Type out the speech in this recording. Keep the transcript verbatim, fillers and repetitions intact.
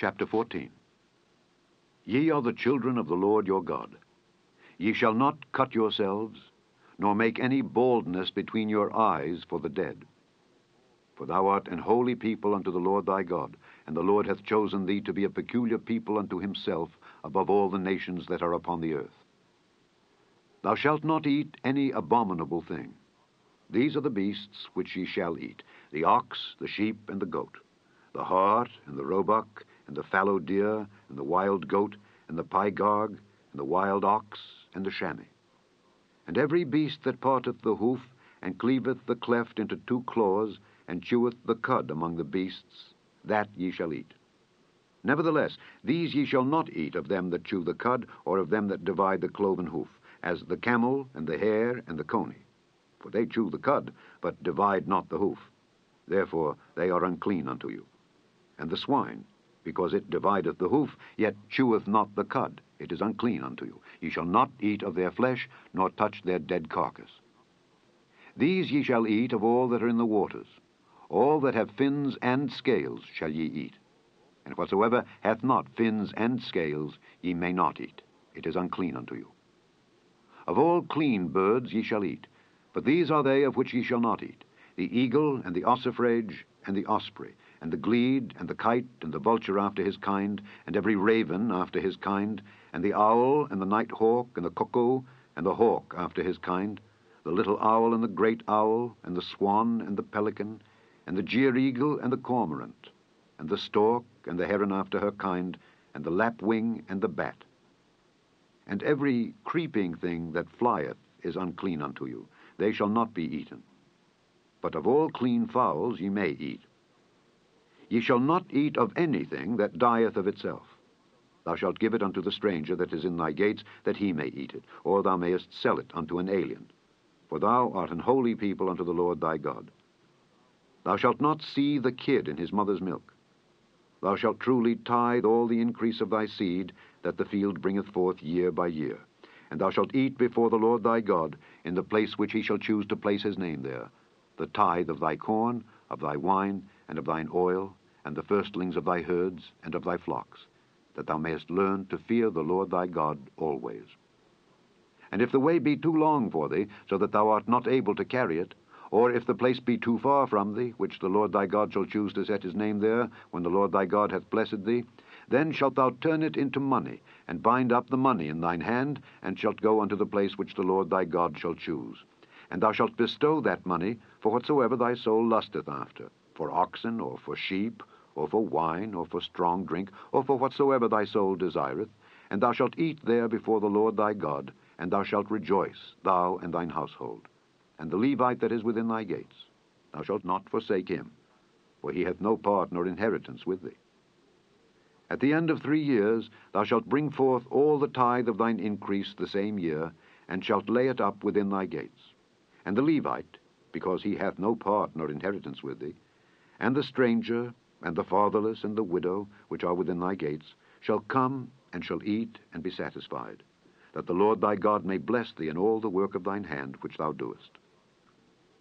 Chapter fourteen. Ye are the children of the Lord your God. Ye shall not cut yourselves, nor make any baldness between your eyes for the dead. For thou art an holy people unto the Lord thy God, and the Lord hath chosen thee to be a peculiar people unto himself above all the nations that are upon the earth. Thou shalt not eat any abominable thing. These are the beasts which ye shall eat, the ox, the sheep, and the goat, the hart, and the roebuck, and the fallow deer, and the wild goat, and the pygarg, and the wild ox, and the chamois. And every beast that parteth the hoof, and cleaveth the cleft into two claws, and cheweth the cud among the beasts, that ye shall eat. Nevertheless, these ye shall not eat of them that chew the cud, or of them that divide the cloven hoof, as the camel, and the hare, and the coney. For they chew the cud, but divide not the hoof. Therefore they are unclean unto you. And the swine, because it divideth the hoof, yet cheweth not the cud, it is unclean unto you. Ye shall not eat of their flesh, nor touch their dead carcass. These ye shall eat of all that are in the waters. All that have fins and scales shall ye eat. And whatsoever hath not fins and scales ye may not eat. It is unclean unto you. Of all clean birds ye shall eat, but these are they of which ye shall not eat: the eagle, and the ossifrage, and the osprey, and the glede, and the kite, and the vulture after his kind, and every raven after his kind, and the owl, and the night hawk, and the cuckoo, and the hawk after his kind, the little owl, and the great owl, and the swan, and the pelican, and the jeer-eagle, and the cormorant, and the stork, and the heron after her kind, and the lapwing, and the bat. And every creeping thing that flieth is unclean unto you. They shall not be eaten. But of all clean fowls ye may eat. Ye shall not eat of anything that dieth of itself. Thou shalt give it unto the stranger that is in thy gates, that he may eat it, or thou mayest sell it unto an alien. For thou art an holy people unto the Lord thy God. Thou shalt not see the kid in his mother's milk. Thou shalt truly tithe all the increase of thy seed that the field bringeth forth year by year. And thou shalt eat before the Lord thy God in the place which he shall choose to place his name there, the tithe of thy corn, of thy wine, and of thine oil, and the firstlings of thy herds, and of thy flocks, that thou mayest learn to fear the Lord thy God always. And if the way be too long for thee, so that thou art not able to carry it, or if the place be too far from thee, which the Lord thy God shall choose to set his name there, when the Lord thy God hath blessed thee, then shalt thou turn it into money, and bind up the money in thine hand, and shalt go unto the place which the Lord thy God shall choose. And thou shalt bestow that money for whatsoever thy soul lusteth after, for oxen, or for sheep, or for wine, or for strong drink, or for whatsoever thy soul desireth, and thou shalt eat there before the Lord thy God, and thou shalt rejoice, thou and thine household. And the Levite that is within thy gates, thou shalt not forsake him, for he hath no part nor inheritance with thee. At the end of three years thou shalt bring forth all the tithe of thine increase the same year, and shalt lay it up within thy gates. And the Levite, because he hath no part nor inheritance with thee, and the stranger, and the fatherless, and the widow, which are within thy gates, shall come, and shall eat, and be satisfied, that the Lord thy God may bless thee in all the work of thine hand which thou doest.